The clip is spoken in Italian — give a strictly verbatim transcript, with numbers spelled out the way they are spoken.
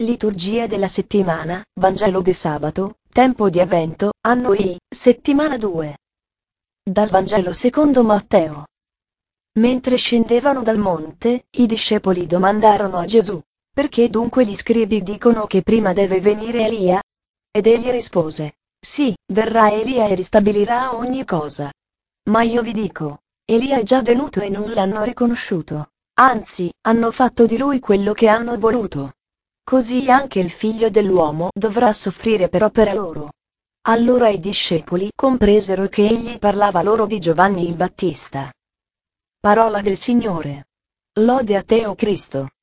Liturgia della settimana, Vangelo di sabato, tempo di Avvento, anno I, settimana due. Dal Vangelo secondo Matteo. Mentre scendevano dal monte, i discepoli domandarono a Gesù: perché dunque gli scribi dicono che prima deve venire Elia? Ed egli rispose: sì, verrà Elia e ristabilirà ogni cosa. Ma io vi dico, Elia è già venuto e non l'hanno riconosciuto, anzi, hanno fatto di lui quello che hanno voluto. Così anche il figlio dell'uomo dovrà soffrire per opera loro. Allora i discepoli compresero che egli parlava loro di Giovanni il Battista. Parola del Signore. Lode a te, o Cristo.